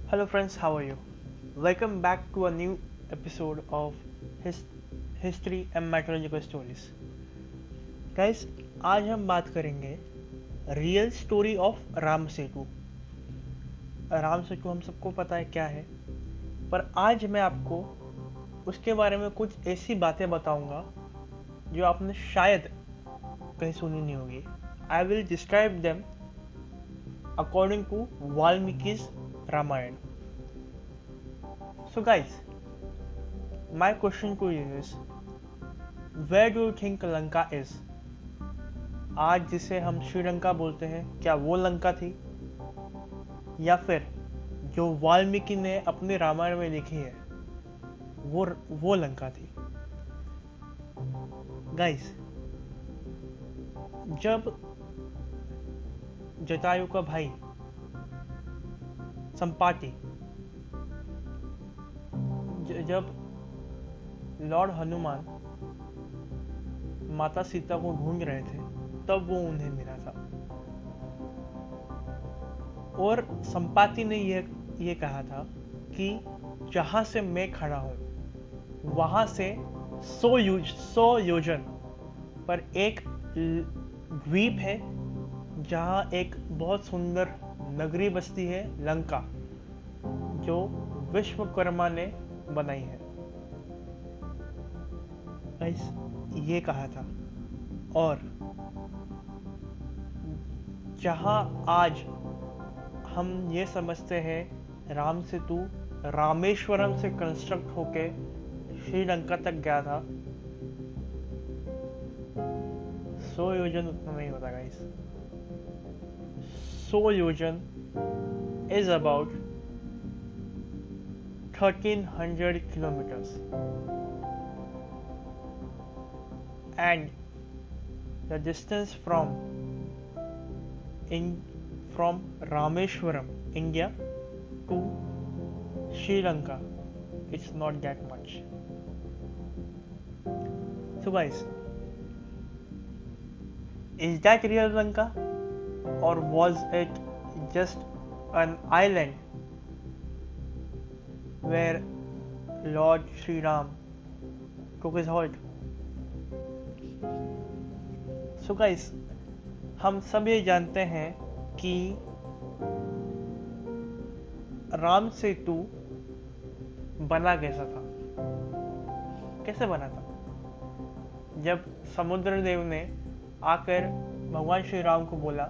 Hello, friends, how are you? Welcome back to a new episode of His- History and Mythological Stories. Guys, आज हम बात करेंगे real story of Ram Setu. Ram Setu हम सबको पता है क्या है, पर आज मैं आपको उसके बारे में कुछ ऐसी बातें बताऊंगा जो आपने शायद कहीं सुनी नहीं होगी। I will describe them according to Valmiki's Ramayan. So guys, my question to you is, where do you think Lanka is? आज जिसे हम श्रीलंका बोलते हैं, क्या वो लंका थी, या फिर जो वाल्मीकि ने अपने रामायण में लिखी है वो लंका थी? गाइस, जब जटायु का भाई संपाति जब लॉर्ड हनुमान माता सीता को ढूंढ रहे थे, तब वो उन्हें मिला था। और संपाति ने ये कहा था कि जहां से मैं खड़ा हूं वहां से 100 योजन पर एक द्वीप है जहां एक बहुत सुंदर नगरी बसती है, लंका, जो विश्वकर्मा ने बनाई है। ये कहा था। और जहां आज हम ये समझते हैं राम सेतु रामेश्वरम से कंस्ट्रक्ट होके श्रीलंका तक गया था, 100 योजन उतना नहीं होता गाइस। 100 योजन is about 1300 kilometers, and the distance from Rameshwaram, India, to Sri Lanka, it's not that much. So guys, is that real Lanka, or was it just an island where Lord Sri Ram took his halt? So guys, हम सब ये जानते हैं कि राम सेतु बना कैसा था, कैसे बना था। जब समुद्र देव ने आकर भगवान श्री राम को बोला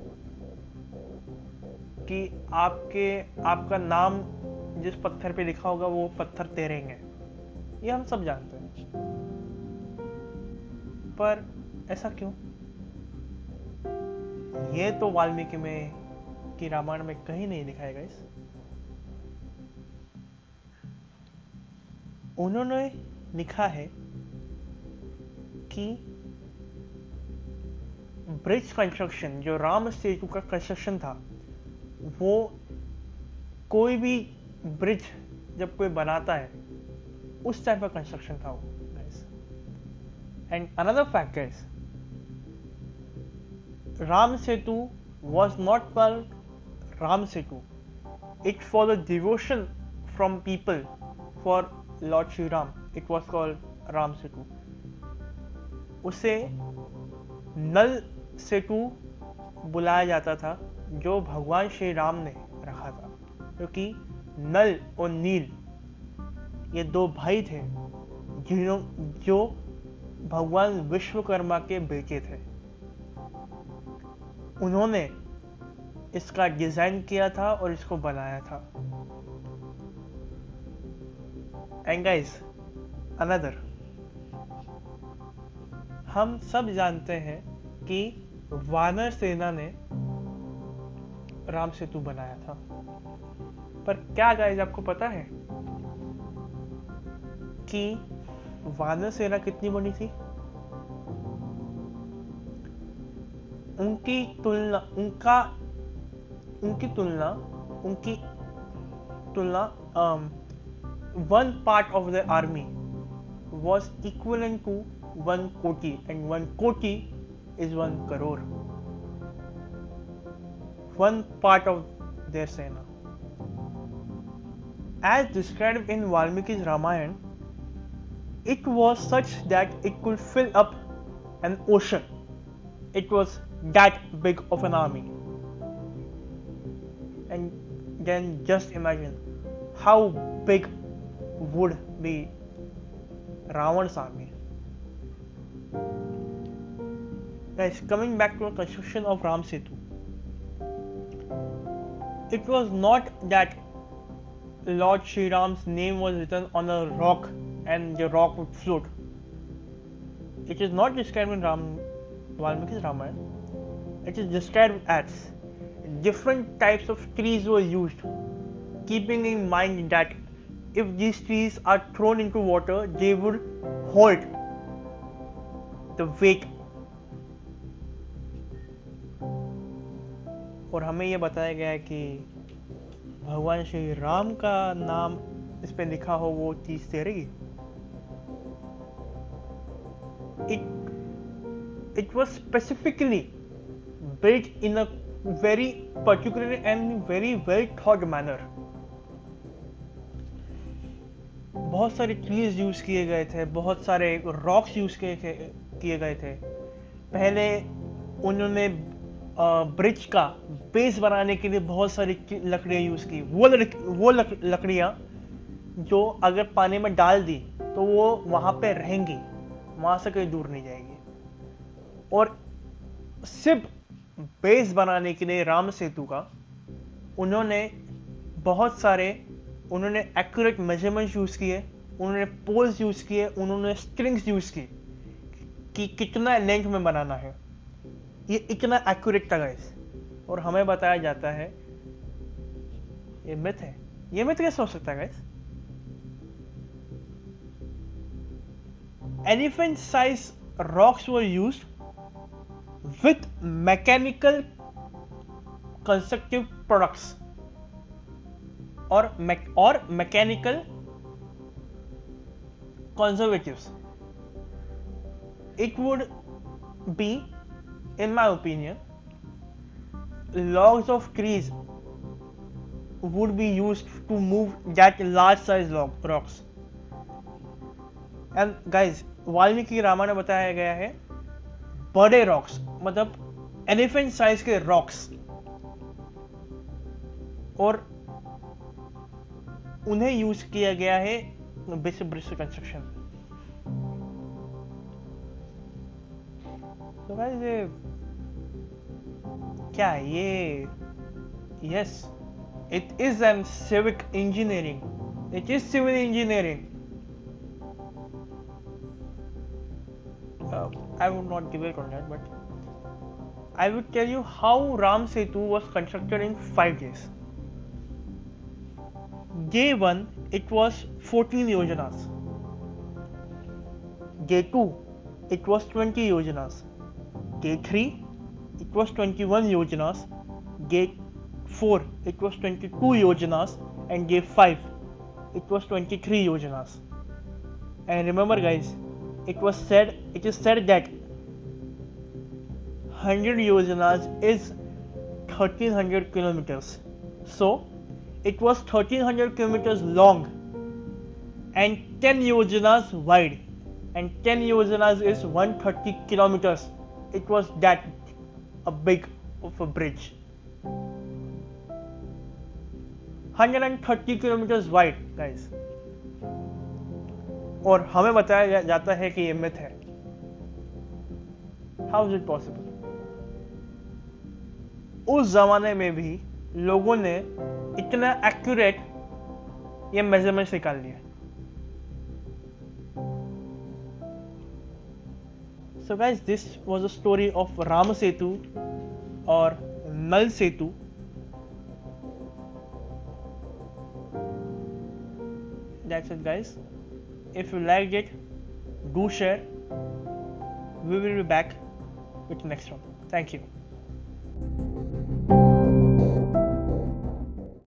कि आपका नाम जिस पत्थर पे लिखा होगा वो पत्थर तेरेंगे, ये हम सब जानते हैं, पर ऐसा क्यों? ये तो वाल्मीकि में की रामायण में कहीं नहीं लिखा है गाइस। उन्होंने लिखा है कि ब्रिज कंस्ट्रक्शन, जो राम सेतु का कंस्ट्रक्शन था, वो कोई भी ब्रिज जब कोई बनाता है उस टाइप का कंस्ट्रक्शन था वो guys. And another fact guys, Ram Setu was not called Ram Setu. It for the devotion from people for Lord Shri Ram. It was called Ram Setu. उसे नल सेतु बुलाया जाता था, जो भगवान श्री राम ने रखा था, क्योंकि नल और नील ये दो भाई थे जो भगवान विश्वकर्मा के बेटे थे। उन्होंने इसका डिजाइन किया था और इसको बनाया था। एंड गाइस, अनदर, हम सब जानते हैं कि वानर सेना ने राम सेतु बनाया था, पर क्या गाइस आपको पता है कि वानर सेना कितनी बड़ी थी? उनकी तुलना one part of the army was equivalent to 1 koti, and 1 koti is 1 crore. One part of their sena. As described in Valmiki's Ramayana, it was such that it could fill up an ocean. It was that big of an army. And then just imagine how big would be Ravan's army. Guys, coming back to the construction of Ram Setu, it was not that Lord Sri Ram's name was written on a rock and the rock would float. It is not described in Valmiki's Ramayana. It is described as different types of trees were used, keeping in mind that if these trees are thrown into water, they would hold the weight. और हमें यह बताया गया है कि भगवान श्री राम का नाम इस पे लिखा हो वो चीज तैरेगी. It was specifically built in a very particular and very well thought manner. बहुत सारे ट्रीज यूज किए गए थे, बहुत सारे रॉक्स यूज किए गए थे. पहले उन्होंने ब्रिज का बेस बनाने के लिए बहुत सारी लकड़ियां यूज की. वो लकड़ियां जो अगर पानी में डाल दी तो वो वहां पे रहेंगी, वहां से कहीं दूर नहीं जाएगी. और सिर्फ बेस बनाने के लिए राम सेतु का उन्होंने एक्यूरेट मेजरमेंट्स यूज किए, उन्होंने पोल्स यूज किए, उन्होंने स्ट्रिंग्स यूज की कि कितना लेंथ में बनाना है. ये इतना एक्यूरेट था गाइस. और हमें बताया जाता है, ये मिथ है. ये मिथ कैसे हो सकता है guys? Elephant size rocks were used with mechanical constructive products or mechanical conservatives. It would be, in my opinion, logs of trees would be used to move that large size rocks. And guys, Valmiki Ramayan में बताया गया है बड़े rocks, मतलब elephant size के rocks, और उन्हें use किया गया है बेसिक ब्रिज कंस्ट्रक्शन. तो गाइस ये क्या है ये? Yes, it is an civic engineering. It is civil engineering. I would not debate on that, but I will tell you how Ram Setu was constructed in 5 days. Day 1, it was 14 yojanas. Day 2, it was 20 yojanas. Day 3, it was 21 yojanas. Day 4, it was 22 yojanas. And day 5, it was 23 yojanas. And remember guys, it is said that 100 yojanas is 1300 kilometers. So it was 1300 kilometers long and 10 yojanas wide, and 10 yojanas is 130 kilometers. It was that a big of a bridge. 130 kilometers wide guys. और हमें बताया जाता है कि ये myth है. How is it possible? उस जमाने में भी लोगों ने इतना एक्यूरेट ये मेजरमेंट निकाल लिया. So guys, this was a story of Ram Setu और नल सेतु. That's it guys. If you liked it, do share. We will be back with the next one. Thank you.